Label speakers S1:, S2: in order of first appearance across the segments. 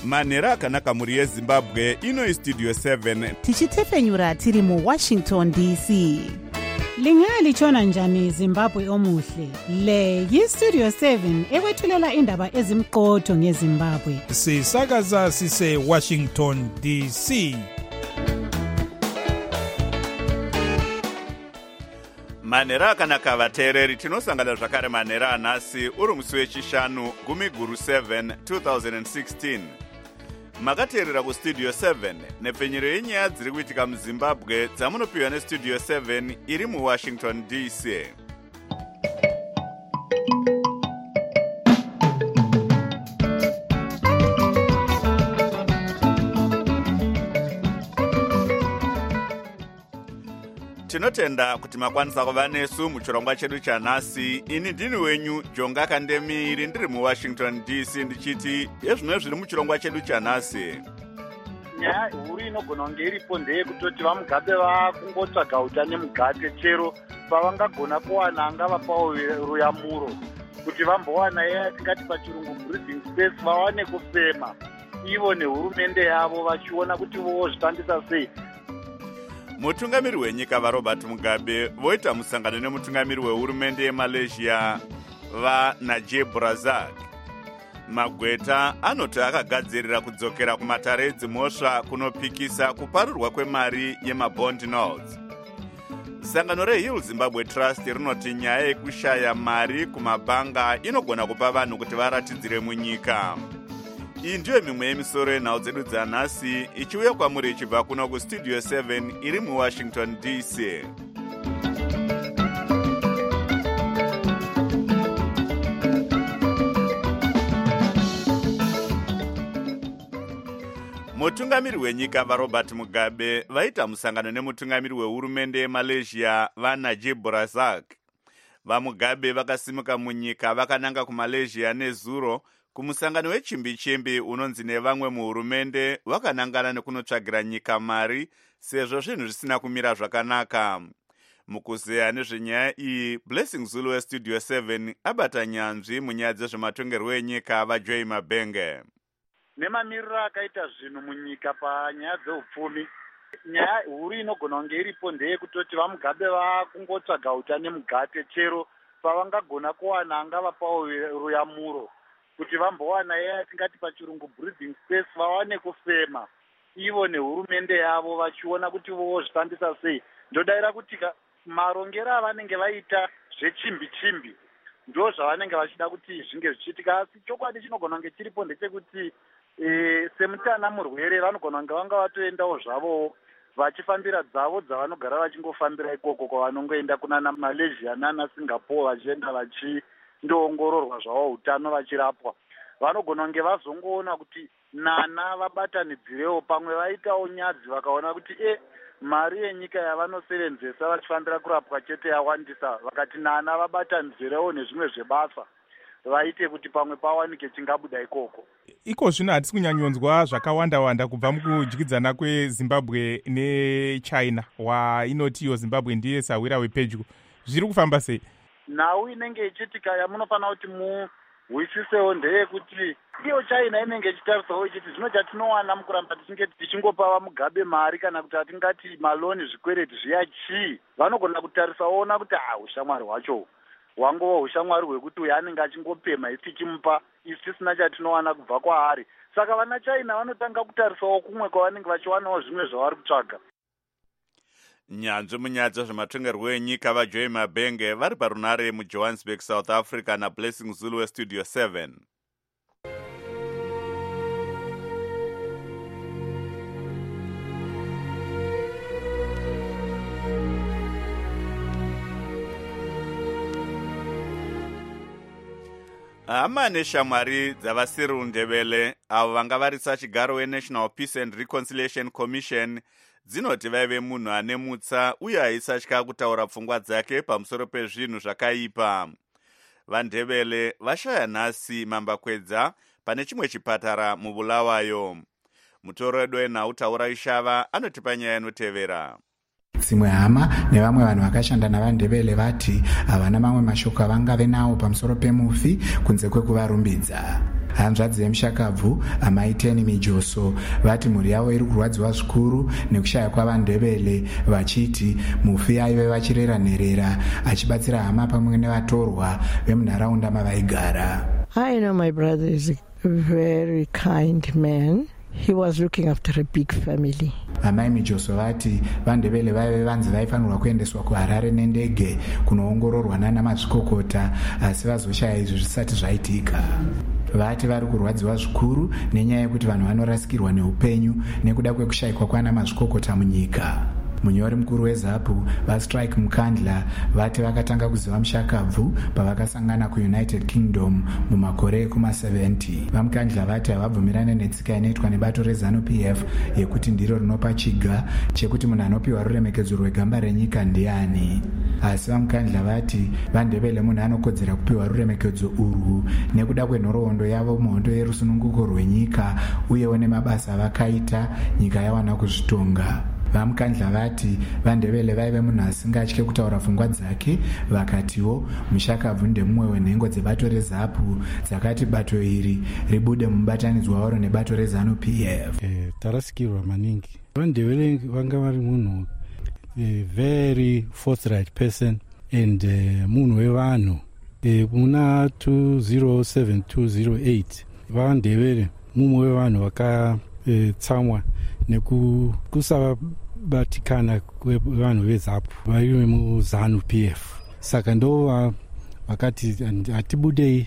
S1: manhero akanaka mhuri yezimbabwe. Ino Studio 7
S2: tichitefenyura tiri mu Washington DC.
S3: Lingalitshona njani Zimbabwe omuhle? Le yi-Studio 7 ekwethulela indaba ezimqotho ngeZimbabwe.
S4: Sisakaza sise Washington DC.
S1: manhero akanaka vateereri, tinosangana zvakare manhero anhasi uri musi wechishanu gumi guru 7 2016. Makateerera kustudio 7 nepfenyero yenyaya dziri kuitika muzimbabwe dzamunopiwa nestudio 7 iri muwashington DC. Tinotenda kuti makwanisa kuva nesu muchirongwa chedu chanhasi. Ini ndini wenyu Jonga Kandemiri, ndiri muwashington DC, ndichiti ezvimwe zviri muchirongwa chedu chanhasi.
S5: Nyaya huru inogona kunge iripo ndeyekutoti vamugabe vakungotsvaga uta nemugate, chero pavangagona kuwana angavapawo ruyamuro kuti vambowana yatingati pachirungu breathing space, vawane kufema ivo nehurumende yavo vachiona kuti vozvifambisa sei.
S1: Mutungamiri wenyika vaRobert Mugabe voita musangano nemutungamiri wehurumende yeMalaysia vaNajib Razak. Magweta anoti akagadzirira kudzokera kumatare edzimhosva kunopikisa kuparurwa kwemari yemabond notes. Sangano reHill Zimbabwe Trust rinoti nyaya yekushaya mari kumabhanga inogona kupa vanhu kuti varatidzire munyika. Iyi ndiyo mimwe yemisoro yenhau dzedu dzanhasi, ichiuya kwamuri ichibva kuno kustudio 7 iri muwashington DC. Mutungamiri wenyika vaRobert Mugabe vaita musangano nemutungamiri wehurumende yeMalaysia vaNajib Razak. VaMugabe vakasimuka munyika vakananga kuMalaysia nezuro kumusangano wechimbi-chimbi unonzi nevamwe muhurumende vakanangana nekunotsvagira nyika mari sezvo zvinhu zvisina kumira zvakanaka. Mukuzeya nezvenyaya iyi, Blessing Zulu westudio 7 abata nyanzvi munyaya dzezvematongerwo enyika vaJoy Mabenge.
S5: Nemamiriro akaita zvinhu munyika panyaya dzeupfumi, nyaya huru inogona kunge iripo ndeyekutoti vamugabe vakungotsvaga uta nemugate, chero pavangagona kuwana angavapawo ruyamuro kuti vambowana yatingati pachirungu breathing space, vawane kufema ivo nehurumende yavo vachiona kuti vozvifambisa sei. Ndodayira kuti marongero avanenge vaita zvechimbi-chimbi ndo zvavanenge vachida kuti zvinge zvichiitika, asi chokwadi chinogona kunge chiripo ndechekuti semutana murwere vanogona kunge vanga vatoendawo zvavowo vachifambira dzavo dzavanogara vachingofambira ikoko kwavanongoenda kunana Malaysia nana Singapore vachienda vachindoongororwa zvavo utano vachirapwa. Vanogona kunge vazongoona kuti nana vabatanidzirewo, pamwe vaitawo nyadzi vakaona kuti mari yenyika yavanosevenzesa vachifambira kurapwa chete yawandisa, vakati nana vabatanidzirewo nezvimwe zvebasa vaite kuti pamwe pawanike chingabuda ikoko.
S4: Iko zvino hatisi kunyanyonzwa zvakawanda-wanda kubva mukudyidzana kweZimbabwe neChina, wainotiyo Zimbabwe ndiye sawira wepedyo. Zviri kufamba sei? Nhau
S5: inenge ichiitika yamunofanira kuti muhwisisewo ndeyekuti iyo China inenge ichitarisawo ichiti zvino chatinowana mukuramba tichinge tichingopa vamugabe mari kana kuti atingati maloni zvikwereti zviya chii, vanogona kutarisaona kuti ushamwari hwacho hwangova ushamwari hwekuti uyu anenge achingopema isi tichimupa isi tisina chatinowana kubva kwaari. Saka vana China vanotanga kutarisawo kumwe kwavanenge vachiwanawo zvimwe zvavari kutsvaga.
S1: Nyanzvi munyaya dzezvematongerwo enyika vaJoy Mabenge vari parunare muJohannesburg, South Africa naBlessing Zulu westudio 7. Hama neshamwari dzavaCyril Ndebele avo vanga varisa chigaro weNational Peace and Reconciliation Commission dzinoti vaive munhu ane mutsa uye aisatya kutaura pfungwa dzake pamusoro pezvinhu zvakaipa. VaNdebele vashaya nhasi mambakwedza pane chimwe chipatara muBulawayo. Mutoro wedu wenhau Taura Ishava anotipa nyaya inotevera.
S6: Dzimwe hama nevamwe vanhu vakashanda navaNdebele vati havana mamwe mashoko avangave nawo pamusoro pemufi kunze kwekuvarumbidza. hanzvadzi yemushakabvu amai Teni Mijoso vati mhuri yavo iri kurwadziwa zvikuru nekushaya kwavandebele, vachiti mufi aive vachirera nherera achibatsira hama pamwe nevatorwa vemunharaunda mavaigara.
S7: I know my brother is a very kind man. He was looking after a big family.
S6: Amai Mijoso vati vandebele vaive vanzi vaifanirwa kuendeswa kuHarare nendege kunoongororwa nana mazvikokota, asi vazoshaya izvi zvisati zvaitika. Vati vari kurwadziwa zvikuru nenyaya yekuti vanhu vanorasikirwa neupenyu nekuda kwekushayikwa kwana mazvikokota munyika. Munyori mukuru weZAPU vaStrike Mukandla vati vakatanga kuziva mushakabvu pavakasangana kuUnited Kingdom mumakore ekuma-70. VaMukandla vati havabvumirane netsika inoitwa nebato reZANU-PF yekuti ndiro rinopa chiga chekuti munhu anopiwa ruremekedzo rwegamba renyika ndiani. Asi VaMukandla vati vandebele munhu anokodzera kupiwa ruremekedzo urwu nekuda kwenhoroondo yavo muhondo yerusununguko rwenyika uyewo nemabasa avakaita nyika yawana kuzvitonga. VaMukandla vati vandebele vaive munhu asingatye kutaura pfungwa dzake, vakatiwo mushakabvu ndemumwe wenhengo dzebato reZAPU dzakati bato iri ribude mubatanidzwa waro nebato reZANU-PF.
S8: Tarasikirwa maningi. Vandebele vanga vari munhu very forthright person and munhu wevanhu. Muna 2007-2008 vandebele mumwe wevanhu vakatsamwa nekusabatikana kwevanhu veZAPU vari muZANU-PF. Saka ndo vakati hatibudei,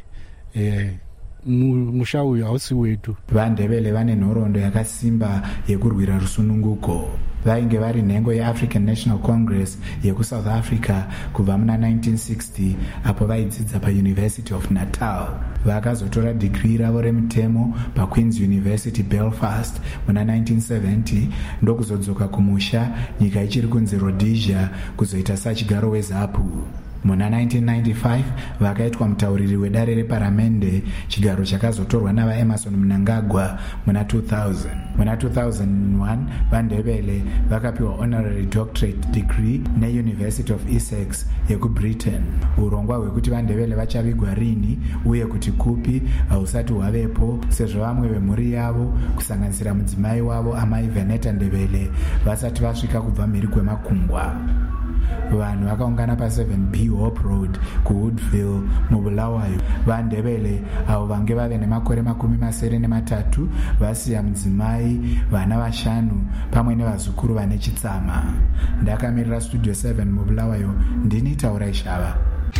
S8: musha uyu hausi wedu.
S6: Vandebele vane nhoroondo yakasimba yekurwira rusununguko. Vainge vari nhengo yeAfrican National Congress yekuSouth Africa kubva muna 1960 apo vaidzidza paUniversity of Natal. Vakazotora digrii ravo remutemo paQueen's University Belfast muna 1970 ndokuzodzoka kumusha nyika ichiri kunzi Rhodesia kuzoita sachigaro weZAPU. Muna 1995 vakaitwa mutauriri wedare reparamende, chigaro chakazotorwa navaEmerson Mnangagwa muna 2000. Muna 2001 vandebele vakapiwa honorary doctorate degree neUniversity of Essex yekuBritain. Urongwa hwekuti vandebele vachavigwa rini uye kuti kupi hausati hwavepo, sezvo vamwe vemhuri yavo kusanganisira mudzimai wavo amai Veneta Ndebele vasati vasvika kubva mhiri kwemakungwa. Vanhu vakaungana pa7B Hope Road kuWoodville muBulawayo. Vandebele avo vange vave nemakore 83 vasiya mudzimai, vana 5 pamwe nevazukuru vane chitsama. Ndakamirira Studio 7 muBulawayo, ndini Taurai Shava.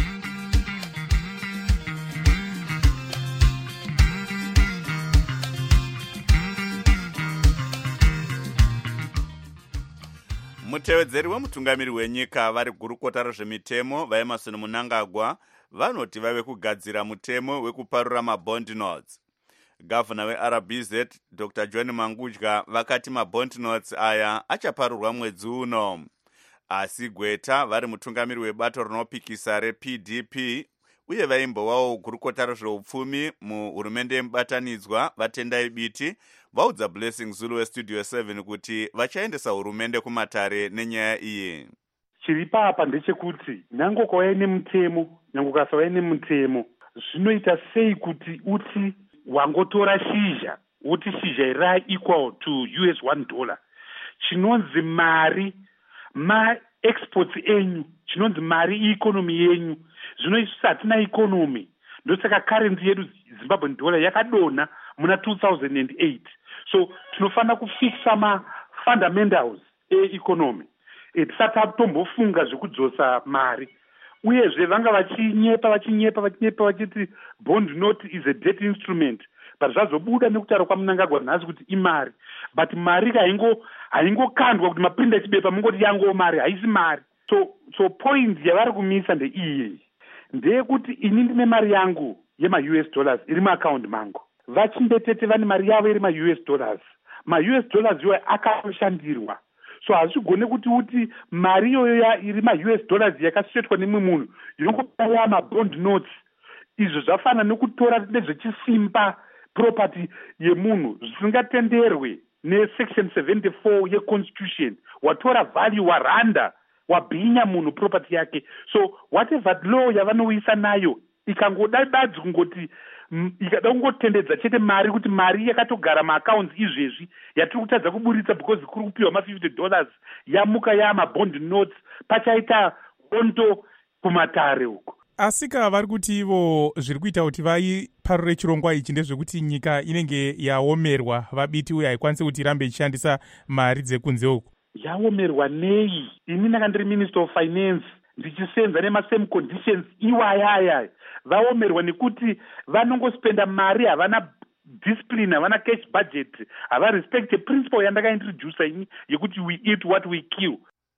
S1: Mutevedzeri wemutungamiri wenyika vari gurukota rezvemitemo vaEmerson Mnangagwa vanoti vave kugadzira mutemo wekuparura mabond notes. Gavana weRBZ Dr. John Mangudya vakati mabond notes aya achaparurwa mwedzi uno. Asi Gweta vari mutungamiri webato rinopikisa rePDP uye vaimbowawo gurukota rezveupfumi muhurumende yemubatanidzwa vatendai biti vaudza Blessing Zulu weStudio 7 kuti vachaendesa hurumende kumatare nenyaya iyi.
S5: Chiri papa ndechekuti nyange kwauya nemutemo, nyange ukasauya nemutemo, zvinoita sei kuti uti wangotora shizha, uti shizha iri equal to US $1. Chinonzi mari ma-exports enyu, chinonzi mari economy yenyu, zvinoisa hatina economy. Ndosaka currency yedu Zimbabwean dollar yakadona muna 2008. So tinofana kufixa ma-fundamentals e-economy. Tisati tombofunga zvekudzosa mari. Uyezve vanga vachinyepa vachiti bond note is a debt instrument. But zvazobuda nekutaura kwaMnangagwa nhasi kuti imari. But mari haingokandwa kuti mapinda chibepa mungoti yango mari, haisi mari. So point yavari kumisa ndeiyi. Ndeyekuti ini ndine mari yangu yema-US dollars iri muaccount mangu. Vachimbetete vane mari yavo iri ma-US dollars. Ma-US dollars iwayo akashandirwa. So hazvigone kuti uti mari iyoyo iri ma-US dollars yakasvetwa nemwe munhu yongopaya ma-bond notes. Izvo zvafana nekutora nezvechisimba property yemunhu zvisingatenderwe nesection 74 yeconstitution. Watora value waranda wabhinya munhu property yake. So whatever law yavanoisa nayo ikangodadzi kungoti
S9: ikada kungotendedza chete mari kuti mari yakatogara maaccounts izvezvi yatiri kutadza kuburitsa because kuri kupiwa $50 yamuka yamabond notes pachaita hondo kumatare uko.
S4: asika vari kuti ivo zviri kuita kuti vaiparure chirongwa ichi ndezvekuti nyika inenge yaomerwa vabiti uye haikwanisi kuti irambe ichishandisa mari dzekunze uko.
S9: Yaomerwa nei? Ini ndanga ndiri minister of finance ndichisenza nemasame conditions iwayaya. Vaomerwa nekuti vanongospenda mari, havana discipline, havana cash budget, hava respect principle yandakaintroduce ini yekuti we eat what we kill.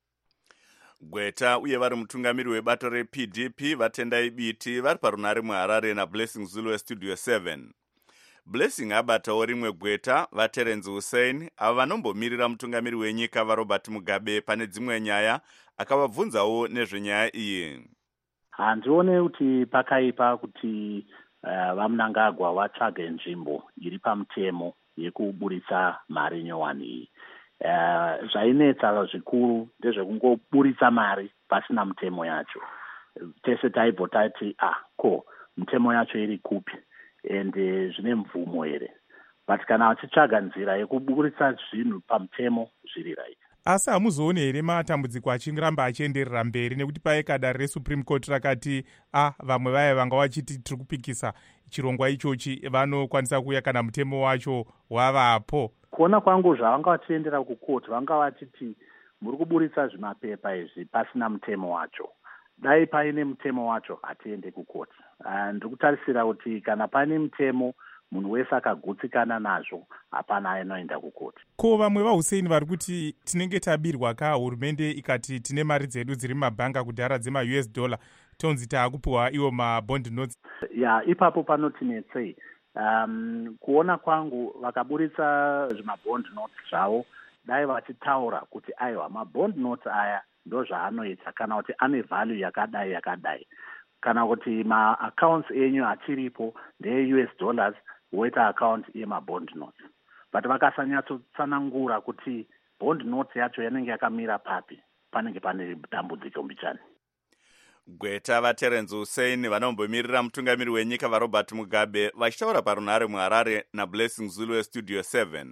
S1: Gweta uye vari mutungamiri webato rePDP vatendai biti vari parunare muHarare naBlessing Zulu weStudio 7. Blessing abatawo rimwe gweta vaTerence Hussein avo vanombomirira mutungamiri wenyika vaRobert Mugabe pane dzimwe nyaya, akavabvunzawo nezvenyaya iyi.
S10: Handione kuti pakaipa kuti vaMnangagwa vatsvage nzvimbo iri pamutemo yekuburitsa mari nyowani iyi. Zvainetsa zvikuru ndezvekungoburitsa mari pasina mutemo yacho. Tese taibva tati mutemo yacho iri kupi ende zvine mvumo here, but kana vachitsvaga nzira yekuburitsa zvinhu pamutemo zviri right.
S4: Asi hamuzoone here matambudziko achiramba achienderera mberi nekuti paika dare reSupreme Court rakati vamwe vaya vanga vachiti tiri kupikisa chirongwa ichochi vanokwanisa kuuya kana mutemo wacho wavapo.
S10: Kuona kwangu zvavanga vachiendera kukoti vanga vachiti muri kuburitsa zvimapepa izvi pasina mutemo wacho. Dai paine mutemo wacho hatiende kukoti. Ndiri kutarisira kuti kana paine mutemo munhu wese akagutsikana nazvo hapana anoenda kukoti.
S4: Ko vamwe vaHussein vari kuti tinenge tabirwa hurumende ikati tine mari dzedu dziri mumabhanga kudhara dzema$, tonzi taakupiwa iwo mabond notes.
S10: Ipapo panotinetsei. Kuona kwangu vakaburitsa zvimabond notes zvavo dai vachitaura kuti aiwa mabond notes aya ndo zvaanoita kana kuti ane value yakadai kana kuti maaccounts enyu achiripo ndeye$, woita account yemabond notes. But vakasanyatotsanangura kuti bond notes yacho yanenge yakamira papi, panenge pane dambudziko mbichani.
S1: Gweta vaTerence Hussein vanombomirira mutungamiri wenyika vaRobert Mugabe vachitaura parunare muHarare naBlessing Zulu weStudio 7.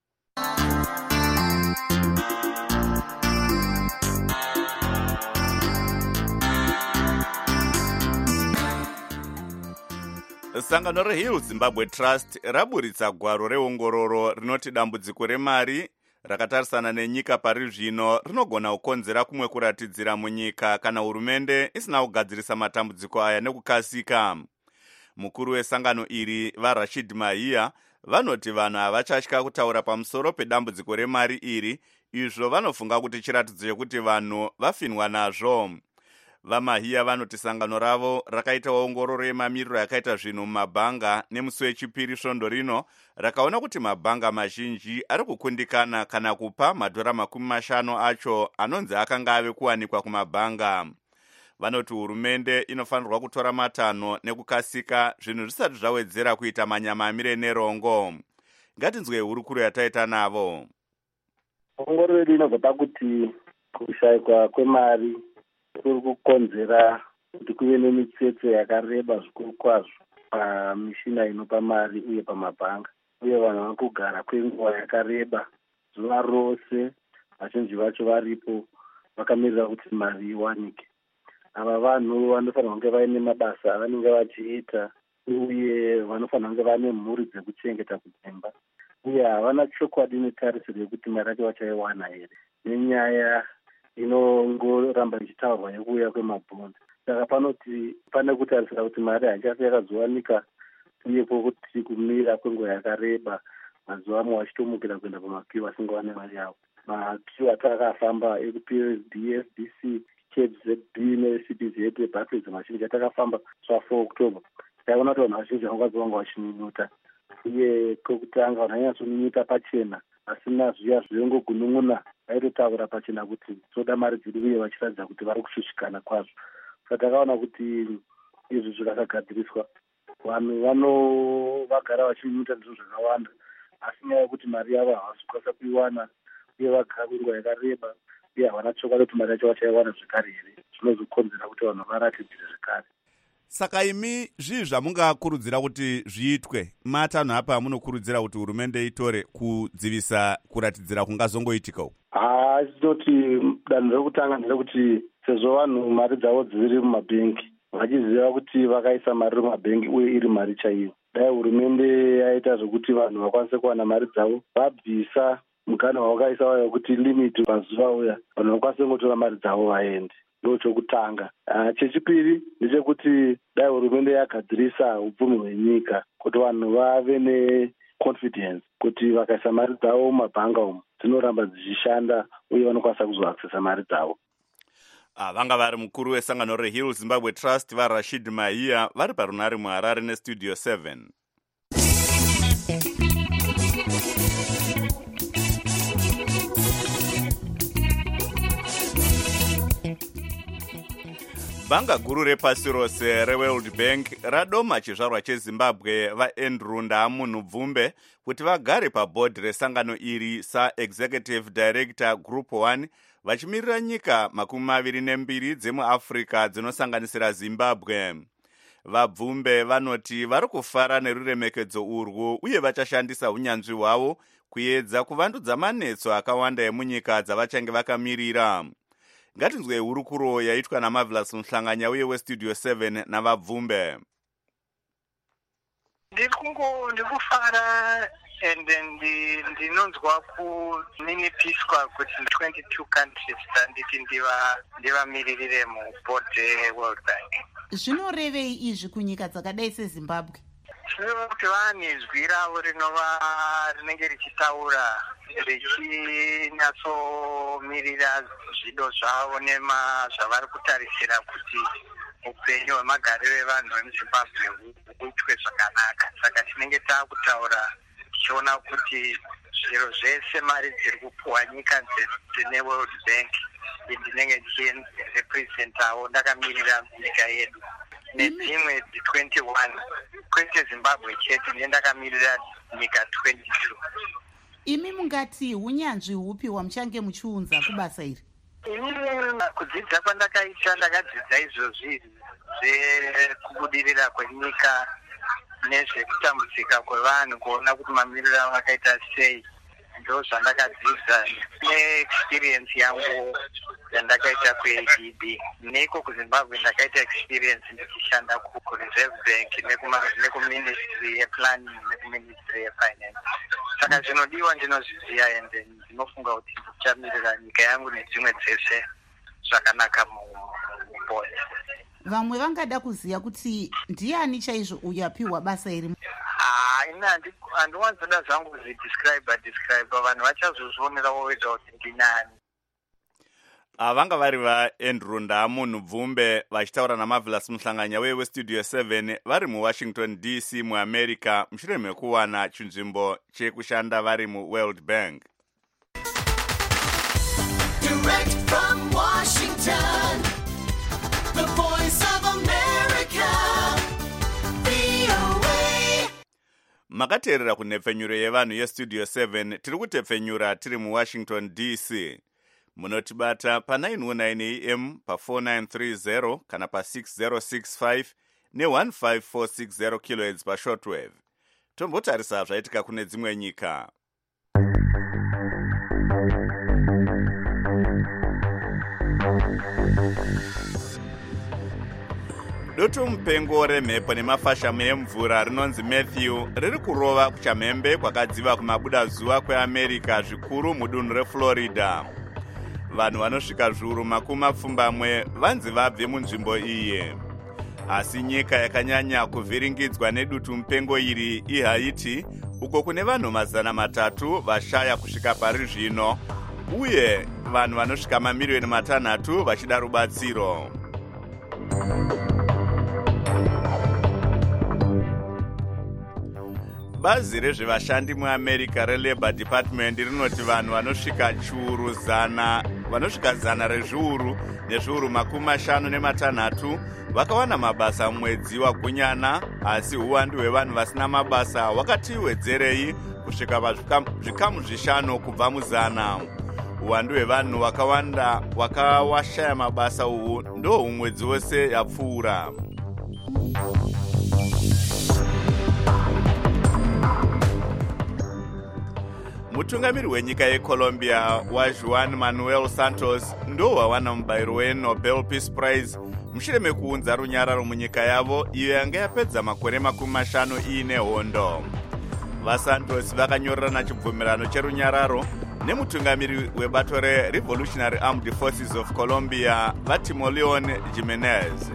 S1: Sangano reHill Zimbabwe Trust raburitsa gwaro reongororo rinoti dambudziko remari rakatarisana nenyika pari zvino rinogona kukonzera kumwe kuratidzira munyika kana hurumende isina kugadzirisa matambudziko aya nekukasika. Mukuru wesangano iri vaRashid Mahia vanoti vanhu havachatya kutaura pamusoro pedambudziko remari iri, izvo vanofunga kuti chiratidzo chekuti vanhu vafinwa nazvo. VaMahia vanoti sangano ravo rakaita ongororo yemamiriro yakaita zvinhu mumabhanga nemusi wechipiri svondo rino rakaona kuti mabhanga mazhinji ari kukundikana kana kupa $50 acho anonzi akanga ave kuwanikwa kumabhanga. Vanoti hurumende inofanirwa kutora matanho nekukasika zvinhu zvisati zvawedzera kuita manyama amire nerongo. Ngatinzwe hurukuro yataita navo.
S11: Ongororo yedu inobva pakuti kushayikwa kwemari kuri kukonzera kuti kuve nemitsetse yakareba zvikuru kwazvo pamishina inopa mari uye pamabhanga, uye vanhu vari kugara kwenguva yakareba zuva rose, vazhinji vacho varipo vakamirira kuti mari iwanike. Ava vanhu vanofanira kunge vaine mabasa avanenge vachiita uye vanofanira kunge vane mhuri dzekuchengeta kudzimba, uye havana chokwadi netarisiro yekuti mari yacho vachaiwana here nenyaya inongoramba ichitaurwa yekuuya kwemabhondi. Saka panoti pane kutarisira kuti mari haichasi yakazowanika uye kwokuti kumira kwenguva yakareba mazuva amwe vachitomukira kuenda pamakiu vasingawane mari yavo. Makiu atakafamba ekuPSD, FDC, KZB neCBZ, Barclays mazhinji atakafamba zva4 October, taiona kuti vanhu vazhinji vangazovanga vachinyunyuta, uye kwekutanga vanhu vanyanyatsonyunyuta pachena asina zviya zviongogunun'una, vaitotaura pachena kuti toda mari dziri uye vachiratidza kuti vari kushushikana kwazvo. Saka takaona kuti izvi zvikasagadziriswa vanhu vagara vachinyunyuta ndizvo zvakawanda, asi nyaya yekuti mari yavo havasi kukwanisa kuiwana uye vagara kwenguva yakareba uye havana chokwadi kuti mari yacho vachaiwana zvekare here, zvinozokonzera kuti vanhu varatidzire zvekare.
S1: Saka imi zvii zvamungakurudzira kuti zviitwe? Matanho apa munokurudzira kuti hurumende itore kudzivisa kuratidzira kungazongoitikawo?
S11: Tinoti danho rekutanga nderekuti sezvo vanhu mari dzavo dziri mumabhengi, vachiziva kuti vakaisa mari mumabhengi uye iri mari chaiyo, dai hurumende yaita zvokuti vanhu vakwanise kuwana mari dzavo, vabvisa mukana wavakaisa wayo kuti limiti pazuva uya, vanhu vakwanise kungotora mari dzavo vaende. Ndo chokutanga. Chechipiri ndechekuti dai hurumende yagadzirisa upfumi hwenyika kuti vanhu vave neconfidence kuti vakaisa mari dzavo mumabhanga umu dzinoramba dzichishanda uye vanokwanisa kuzoaksesa mari dzavo.
S1: Vanga vari mukuru wesangano reHill Zimbabwe Trust vaRashid Mahia vari parunare muHarare neStudio 7. Bhanga guru repasi rose reWorld Bank radoma chizvarwa cheZimbabwe vaAndrew Ndamunhu Bvumbe kuti vagare pabhodhi resangano iri saExecutive Director Group 1 vachimirira nyika 22 dzemuAfrica dzinosanganisira Zimbabwe. VaBvumbe vanoti vari kufara neruremekedzo urwu uye vachashandisa unyanzvi hwavo kuedza kuvandudza manetso akawanda emunyika dzavachange vakamirira. Ngatinzwe hurukuro yaitwa naMarvelous Mhlanganya uye weStudio 7 navaBvumbe.
S12: Ndikufara and ndinonzwa kuninipiswa kuti 22 countries nditi ndivamiririre mubhodhi World Bank.
S2: Zvinorevei izvi kunyika dzakadai seZimbabwe?
S12: Zvinova kuti vane zwi ravo rinenge richitaura richinatsomirira zvido zvavo zvavari kutarisira kuti upenyu hwemagariro evanhu vemuZimbabwe huitwe zvakanaka. Saka tinenge taakutaura tichiona kuti zviro zvese mari dziri kupuwa nyika dzine World Bank ndinenge ndichirepresentawo ndakamirira nyika yedu nedzimwe 21 kwete Zimbabwe chete ndendakamirira nyika 22.
S2: Imi mungati hunyanzvi hupi hwamuchange muchiunza kubasa iri?
S12: Inini kudzidza kwandakaita ndakadzidza izvozvi zvekubudirira kwenyika nezvekutambudzika kwevanhu, kuona kuti mamiriro avo akaita sei. Ndo zvandakadzidza neexperience yangu yandakaita kuADB. Neko kuZimbabwe ndakaita experience ndichishanda kuReserve Bank nekuministry yeplanning nekuministry yefinance. Saka zvinodiwa ndinozviziva ende ndinofunga kuti ndichamirira nyika yangu nedzimwe dzese zvakanaka mubhodhi.
S2: Vamwe vangada kuziva kuti ndiani chaizvo uyapiwa basa iri?
S12: Handiwanzoda zvangu kuzvidescribe, vanhu vachazozvionerawo vega kuti ndinani.
S1: Vanga vari vaAndrew Ndamunhu Bvumbe vachitaura naMarvelous Mhlanganya weStudio 7 vari muWashington DC muAmerica mushure mekuwana chinzvimbo chekushanda vari muWorld Bank. Direct from Washington, the voice of America, VOA. Makateerera kunhepfenyuro yevanhu yeStudio 7 tiri kutepfenyura tiri muWashington DC. Munotibata pa 919 AM pa 4930 kana pa 6065 ne15460 kHz pa shortwave. Tombotarisa zvaitika kune dzimwe nyika. Dutu mupengo remhepo nemafashamo emvura rinonzi Matthew riri kurova kuchamhembe kwakadziva kumabuda zuva kweAmerica zvikuru mudunhu reFlorida. Vanhu vanosvika zviuru 20 vanzi vabve munzvimbo iyi. Asi nyika yakanyanya kuvhiringidzwa nedutu mupengo iri iHaiti, uko kune vanhu 300 vashaya kusvika pari zvino, uye vanhu vanosvika mamiliyoni 6 vachida rubatsiro. Bazi rezvevashandi muAmerica reLabor Department rinoti vanhu vanosvika 100 rezviuru nezviuru 56 vakawana mabasa mumwedzi waGunyana, asi uwandu hwevanhu vasina mabasa hwakati wedzerei kusvika pazvikamu 5 kubva mu100. Uwandu hwevanhu wakawanda wakawashaya mabasa uhu ndo umwedzi wose yapfuura. Mutungamiri wenyika yeColombia waJuan Manuel Santos ndo wawana mubayiro weNobel Peace Prize mushure mekuunza runyararo munyika yavo iyo yanga yapedza makore 50 iine hondo. VaSantos vakanyorerana chibvumirano cherunyararo nemutungamiri webato reRevolutionary Armed Forces of Colombia vaTimoleon Jimenez.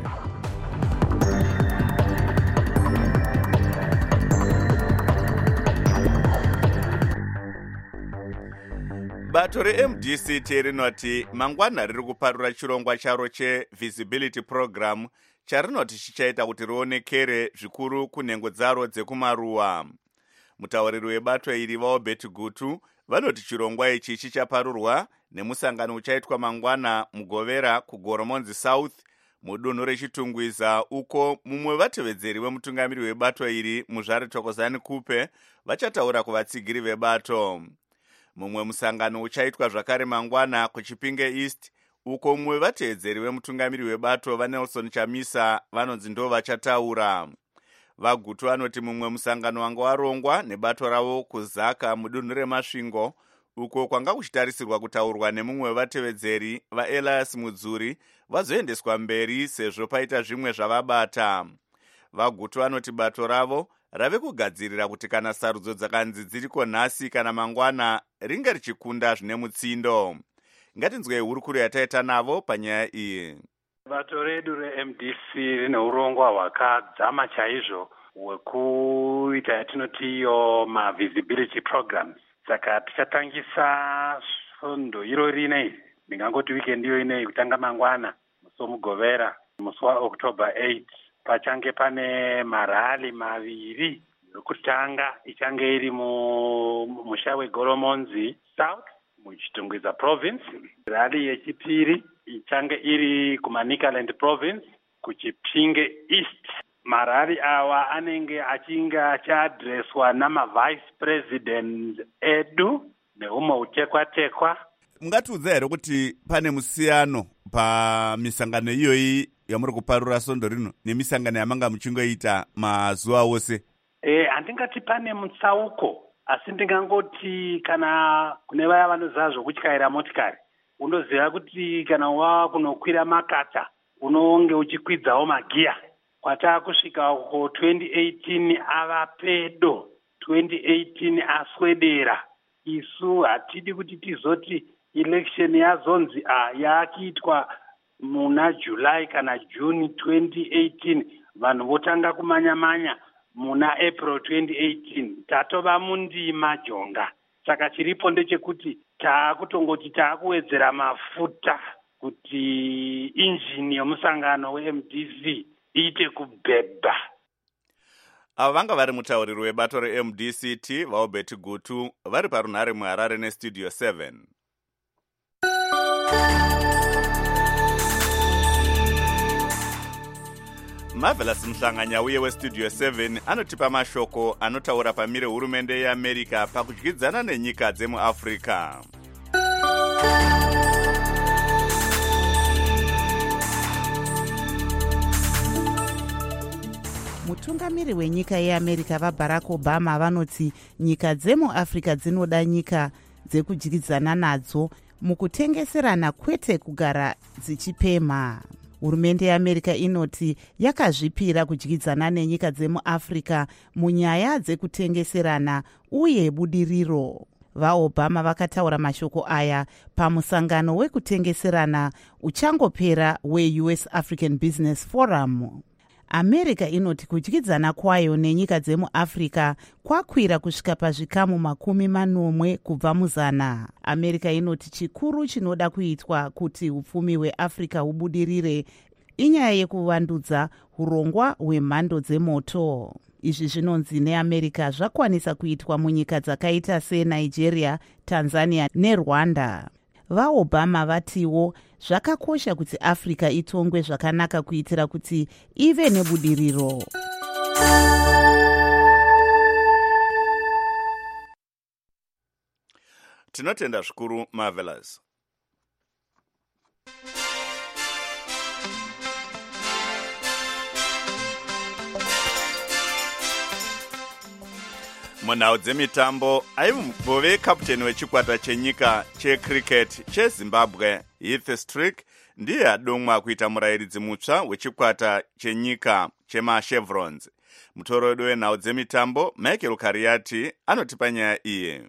S1: Bato reMDCT rinoti mangwana riri kuparura chirongwa charo cheVisibility Program charinoti chichaita kuti rionekere zvikuru kunhengo dzaro dzekumaruwa. Mutauriri webato iri vaObert Gutu vanoti chirongwa ichi chichaparurwa nemusangano uchaitwa mangwana mugovera kuGoromonzi South mudunhu rechitungwiza uko mumwe vatevedzeri wemutungamiri webato iri Muzvare Thokozani Kupe vachataura kuvatsigiri vebato. Mumwe musangano uchaitwa zvakare mangwana kuChipinge East uko mumwe vatevedzeri wemutungamiri webato vaNelson Chamisa vanonzi ndo vachataura. VaGutu vanoti mumwe musangano wanga warongwa nebato ravo kuZaka mudunhu reMasvingo uko kwanga kuchitarisirwa kutaurwa nemumwe wevatevedzeri vaElias Mudzuri vazoendeswa mberi sezvo paita zvimwe zvavabata. VaGutu vanoti bato ravo rave kugadzirira kuti kana sarudzo dzakanzi dziriko nhasi kana mangwana ringe richikunda zvine mutsindo. Ngatinzwei hurukuro yataita navo panyaya iyi.
S10: Bato redu reMDC rine urongwa hwakadzama chaizvo hwekuita yatinoti iyo maVisibility Programs. Saka tichatangisa svondo iro rinei, ndingangoti weekend iyo inei kutanga mangwana musi womugovera musi waOctober 8 pachange pane marali maviri. Yokutanga ichange iri mumusha weGoromonzi South muchitungwiza Province. Rali yechipiri ichange iri kuManicaland Province kuChipinge East. Marali awa anenge achinga achiadreswa namaVice President edu neumwe utekwa-tekwa.
S1: Mungatiudza here kuti pane musiyano pamisangano iyoyi yamuri kuparura sondo rino nemisangano yamanga muchingoita mazuva ose?
S10: Handingati pane mutsauko, asi ndingangoti kana kune vaya vanoziva zvokutyaira motikari, unoziva kuti kana wakunokwira makata unonge uchikwidzawo magiya. Kwatakusvika uko 2018 ava pedo, 2018 aswedera. Isu hatidi kuti tizoti election yazonzi yakiitwa muna July kana June 2018 vanhu votanga kumanya-manya muna April 2018 tatova mundima jonga. Saka chiripo ndechekuti taakutongoti taakuwedzera mafuta kuti injini yomusangano weMDC iite kubhebha.
S1: Ava vanga vari mutauriri webato reMDCT vaObert Gutu vari parunhare muHarare neStudio 7. Marvelous Mhlanganya uye weStudio 7 anotipa mashoko anotaura pamire hurumende yeAmerica pakudyidzana nenyika dzemuAfrica.
S2: Mutungamiri wenyika yeAmerica vaBarack Obama vanoti nyika dzemuAfrica dzinoda nyika dzekudyidzana nadzo mukutengeserana kwete kugara dzichipemha. Hurumende yeAmerica inoti yakazvipira kudyidzana nenyika dzemuAfrica munyaya dzekutengeserana uye budiriro. VaObama vakataura mashoko aya pamusangano wekutengeserana uchangopera weUS African Business Forum. America inoti kudyidzana kwayo nenyika dzemuAfrica kwakwira kusvika pazvikamu 40 kubva muzana. America inoti chikuru chinoda kuitwa kuti upfumi hweAfrica hubudirire inyaya yekuvandudza urongwa hwemhando dzemoto. Izvi zvinonzi neAmerica zvakwanisa kuitwa munyika dzakaita seNigeria, Tanzania neRwanda. VaObama vatiwo zvakakosha kuti Africa itongwe zvakanaka kuitira kuti ive nebudiriro.
S1: Tinotenda zvikuru Marvelous. munhau dzemitambo aimbove kaputeni wechikwata chenyika checricket chezimbabwe Heath Strick ndiye adomwa kuita murayiridzi mutsva wechikwata chenyika chemachevrons. Mutoredo wenhau dzemitambo Michael Kariati anotipa nyaya iyi.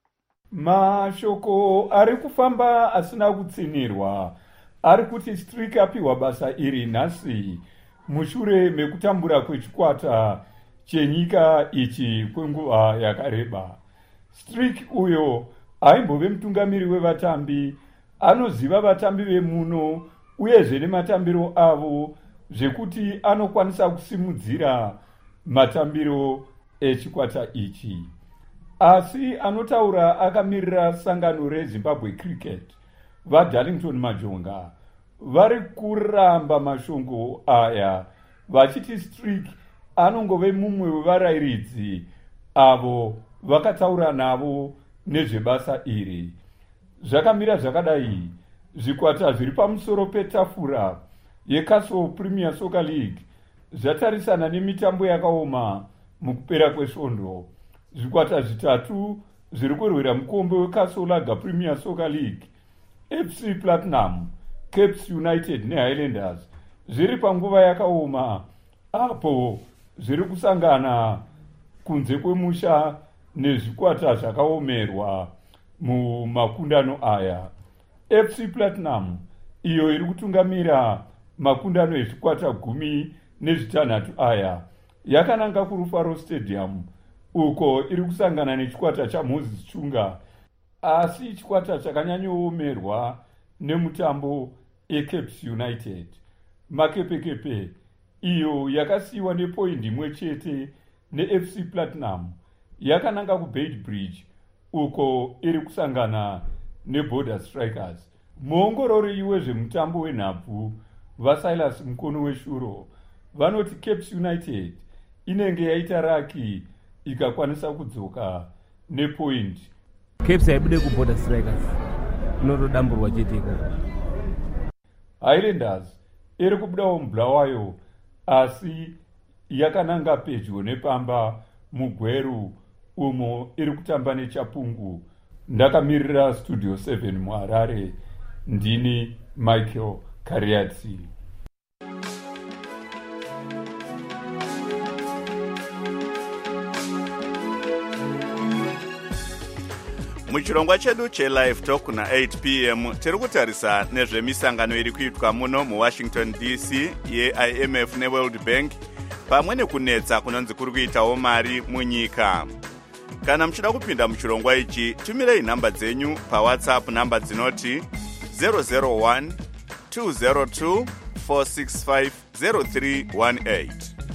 S13: Mashoko ari kufamba asina kutsinirwa ari kuti Strick apiwa basa iri nhasi mushure mekutambura kwechikwata chenyika ichi kwenguva yakareba. Strick uyo aimbove mutungamiri wevatambi, anoziva vatambi vemuno uyezve nematambiro avo zvekuti anokwanisa kusimudzira matambiro echikwata ichi. Asi anotaura akamirira sangano reZimbabwe Cricket vaDarlington Majonga vari kuramba mashongo aya vachiti Strick anongove mumwe wevarayiridzi avo vakataura navo nezvebasa iri. Zvakamira zvakadai, zvikwata zviri pamusoro petafura yeCastle Premier Soccer League zvatarisana nemitambo yakaoma mukupera kwesvondo. Zvikwata zvitatu zviri kurwira mukombe weCastle Lager Premier Soccer League, FC Platinum, Cape United neHighlanders zviri panguva yakaoma apo zviri kusangana kunze kwemusha nezvikwata zvakaomerwa mumakundano aya. FC Platinum iyo iri kutungamira makundano ezvikwata 16 aya yakananga kuRufaro Stadium uko iri kusangana nechikwata chaMoses Chunga, asi chikwata chakanyanyoomerwa nemutambo eCape United. Makepekepe iyo yakasiyiwa nepoindi imwe chete neFC Platinum yakananga kuBeitbridge uko iri kusangana neBorder Strikers. Muongorori wezvemutambo wenhabvu vaSilas Mukono weshuro vanoti Cape United inenge yaita raki ikakwanisa kudzoka nepoint.
S14: Cape saibude kuBorder Strikers inotodamburwa cheteko.
S13: Highlanders iri kubudawo mubulawayo asi yakananga pedyo nepamba mugweru umo iri kutamba neChapungu. Ndakamirira Studio 7 muHarare, ndini Michael Kariati.
S1: Muchirongwa chedu cheLive Talk na 8 p.m. tiri kutarisa nezvemisangano iri kuitwa muno muWashington DC yeIMF neWorld Bank pamwe nekunetsa kunonzi kuri kuitawo mari munyika. Kana muchida kupinda muchirongwa ichi, tumirei nhamba dzenyu paWhatsApp nhamba dzinoti 001 202 465 0318.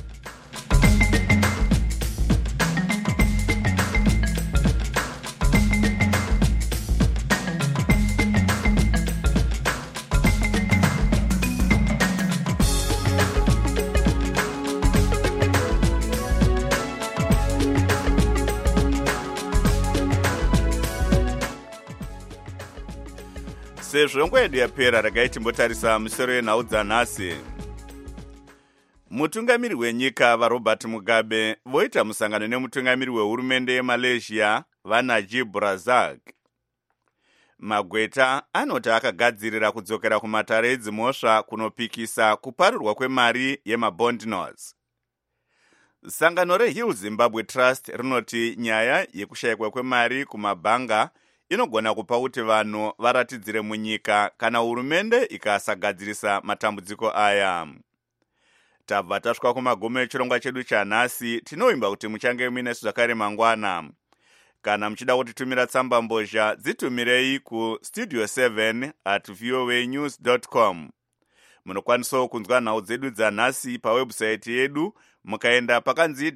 S1: Sezvo yedu yapera, regai timbotarisa misoro yenhau dzanhasi. Mutungamiri wenyika vaRobert Mugabe voita musangano nemutungamiri wehurumende yeMalaysia vaNajib Razak. Magweta anoti akagadzirira kudzokera kumatare edzimhosva kunopikisa kuparurwa kwemari yemabond notes. Sangano reHill Zimbabwe Trust rinoti nyaya yekushayikwa kwemari kumabhanga inogona kupa kuti vanhu varatidzire munyika kana hurumende ikasagadzirisa matambudziko aya. Tabva tasvika kumagumo echirongwa chedu chanhasi. Tinoimba kuti muchange muinesu zvakare mangwana. Kana muchida kutitumira tsamba mbozha, dzitumirei ku studio7@voanews.com. Munokwanisawo kunzwa nhau dzedu dzanhasi pawebsite yedu mukaenda pakanzi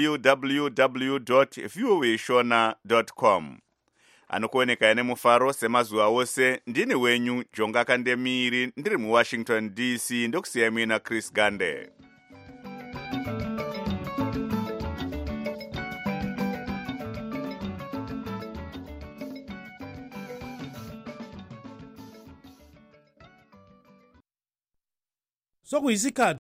S1: www.voashona.com. Anokuoneka ine mufaro semazuva ose. Ndini wenyu Jonga Kandemiri, ndiri muWashington DC, ndokusiyai muina Chris Gande.
S15: Sokuyisikhathi